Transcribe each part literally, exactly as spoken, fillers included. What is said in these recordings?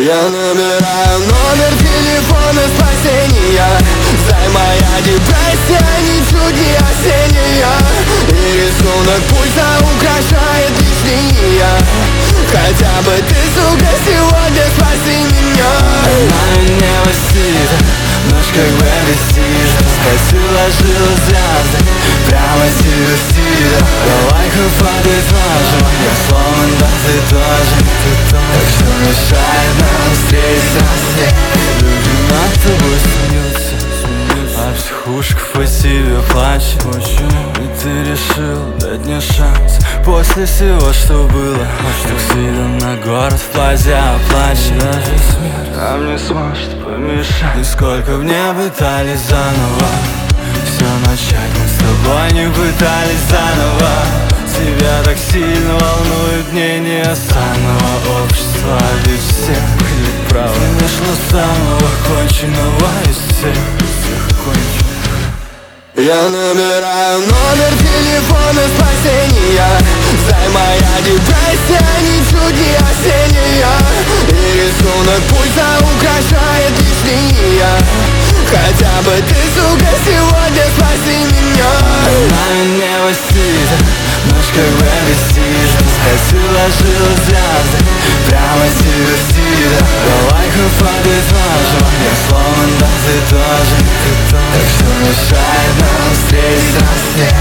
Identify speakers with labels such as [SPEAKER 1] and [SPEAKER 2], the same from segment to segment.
[SPEAKER 1] Я набираю номер телефона спасения. Зай, моя депрессия ничуть не осенняя. И рисунок пульса украшает лишь линия. Хотя бы ты, сука, сегодня спаси меня.
[SPEAKER 2] Она меня висит, ночь как бы висит. Спать уложила звезды, прямо тебе стиля. Давай-ка подытожим, я сломан, да ты тоже, ты тоже. Так что мешает нам встретить рассвет? Люди над тобой смеются, а психушка по тебе плачет. И ты решил дать мне шанс после всего, что было. Так с видом на город в платье оплачет. Даже смерть нам не сможет помешать. И сколько в мне пытались заново все начать, мы с тобой не пытались заново. Тебя так сильно волнует мнение самого общества, ведь все были правы. Ты нашла самого конченого из всех, всех конченых.
[SPEAKER 1] Я набираю номер телефона спасения. Зай, моя депрессия ничуть не осенняя. И рисунок пульса украшает лишь линия. Хотя бы ты, сука, сегодня спаси меня.
[SPEAKER 2] Она меня висит, ночь как бы висит. Спать уложила звезды, прямо тебе стиля. Давай-ка подытожим, я сломан, да ты тоже, ты тоже. Так что мешает нам встретить рассвет?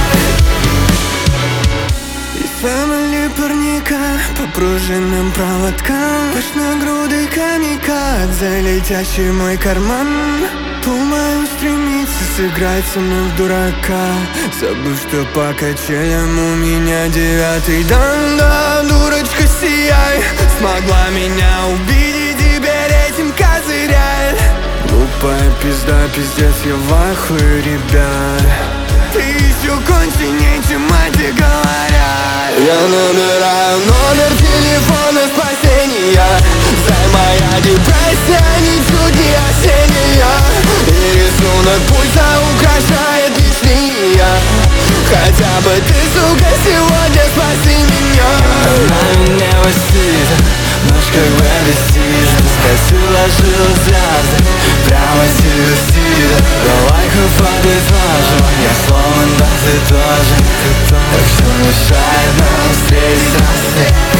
[SPEAKER 3] Фэмили парника по пружинным проводкам, пышногрудый камикадзе, летящий в мой карман. Думаю, стремится сыграть со мной в дурака, забыв, что по качелям у меня девятый дан. Да, дурочка, сияй, смогла меня увидеть, теперь этим козыряй. Глупая пизда, пиздец, я в ахуе, ребят. Ты еще конченей, чем мать говорят.
[SPEAKER 1] Я набираю номер телефона спасения. Зай, моя депрессия ничуть не осенняя. И рисунок пульса украшает лишь линия. Хотя бы ты, сука, сегодня спаси меня.
[SPEAKER 2] Она меня висит, ночь как бы висит. Спать уложила звезды, прямо тебе стиля. Давай-ка подытожим, я сломан, да ты тоже, ты тоже. Так что мешает нам встретить рассвет?